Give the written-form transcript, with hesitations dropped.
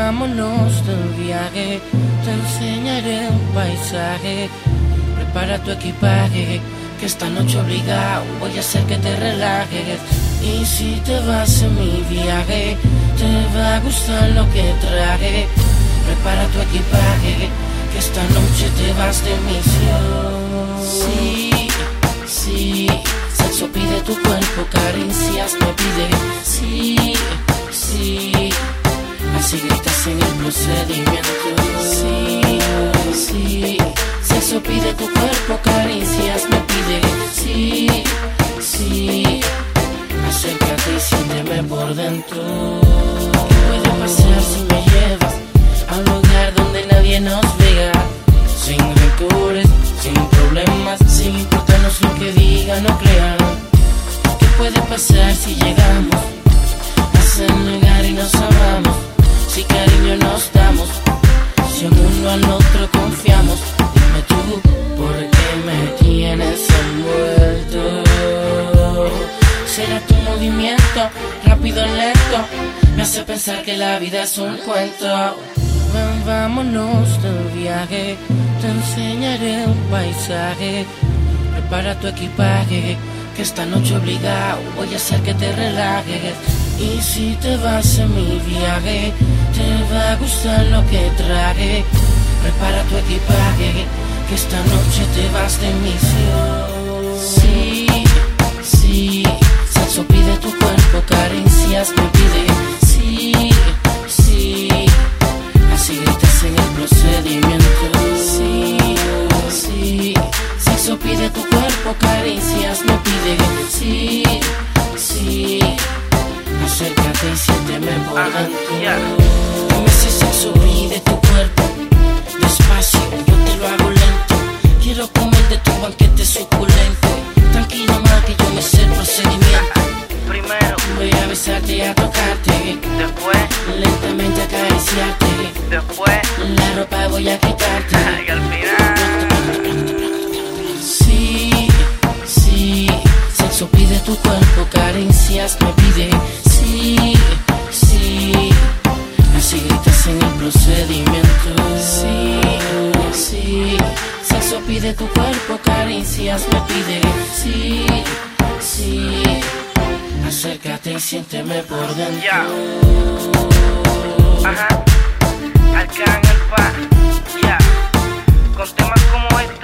vámonos del viaje, te enseñaré un paisaje. Prepara tu equipaje, que esta noche obligado voy a hacer que te relajes. Y si te vas en mi viaje, te va a gustar lo que traje. Prepara tu equipaje, que esta noche te vas de misión. Sí, sí, sexo pide tu cuerpo, caricias me pide. Sí, sí, así gritas en el procedimiento. Sí, sí, sexo pide tu cuerpo, caricias me pide. Sí, sí, acércate y siénteme por dentro. ¿Qué puede pasar si me llevas a un lugar donde nadie nos vea? Sin rencores, sin problemas, sin importarnos lo que digan o crean. ¿Qué puede pasar si llegamos a ese lugar y nos amamos? Si cariño nos damos, si un uno al otro confiamos. Dime tú, ¿por qué me tienes envuelto? ¿Será tu movimiento, rápido o lento? Me hace pensar que la vida es un cuento. Ven, vámonos del viaje, te enseñaré un paisaje. Prepara tu equipaje, que esta noche obligado voy a hacer que te relajes. Y si te vas en mi viaje, te va a gustar lo que traje. Prepara tu equipaje, que esta noche te vas de misión. Sí, sí, sexo pide tu cuerpo, caricias me pide. Sí, sí, así gritas en el procedimiento. Sí, sí, sexo pide tu cuerpo, caricias me pide. Sí, sí, acércate y siénteme por dentro. Dime si sexo pide tu cuerpo, despacio, yo te lo hago lento. Quiero comer de tu banquete suculento. Tranquilo más que yo me sé el procedimiento. Primero voy a besarte y a tocarte, después lentamente acariciarte, después la ropa voy a quitarte. y al final Sí, sí, sexo pide tu cuerpo, caricias me pide. Sí, sí, así gritas en el procedimiento. Sí, sí, sexo pide tu cuerpo, caricias me pide. Sí, sí, acércate y siénteme por dentro. ya, ajá, Arcángel Pa, ya, con temas como este